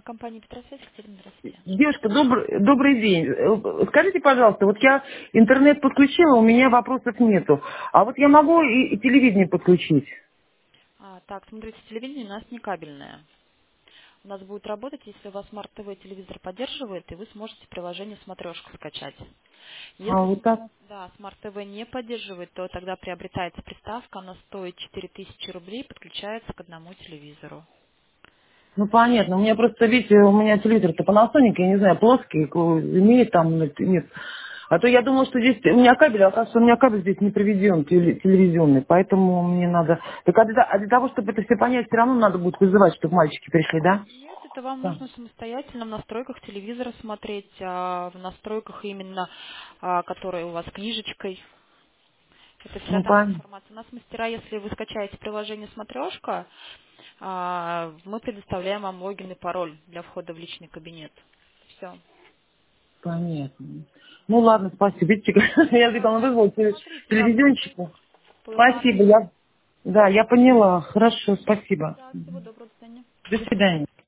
Компания Петросвязь, Екатерина, здравствуйте. Девушка, добрый день. Скажите, пожалуйста, вот я интернет подключила, у меня вопросов нету. А вот я могу и телевидение подключить? Так, смотрите, телевидение у нас не кабельное. У нас будет работать, если у вас Smart TV телевизор поддерживает, и вы сможете приложение «Смотрешка» скачать. А Если вот так? Smart TV не поддерживает, то тогда приобретается приставка, она стоит 4000 рублей, подключается к одному телевизору. Ну понятно, у меня просто, видите, у меня телевизор-то Panasonic, я не знаю, плоский, имеет там, нет. А то я думала, что здесь у меня кабель, а оказывается, у меня кабель здесь не приведен, телевизионный, поэтому мне надо... Так для того, чтобы это все понять, все равно надо будет вызывать, чтобы мальчики пришли, да? Нет, это вам Да. нужно самостоятельно в настройках телевизора смотреть, в настройках именно, которые у вас книжечкой. Это вся Ну там понятно. информация. У нас мастера, если вы скачаете приложение «Смотрешка», мы предоставляем вам логин и пароль для входа в личный кабинет. Все. Понятно. Ну ладно, спасибо. Видите, я Да, там вызвал смотрите, да, телевизионщика. Спасибо, посмотрите. я поняла. Хорошо, спасибо. Да, всего доброго, до свидания. До свидания.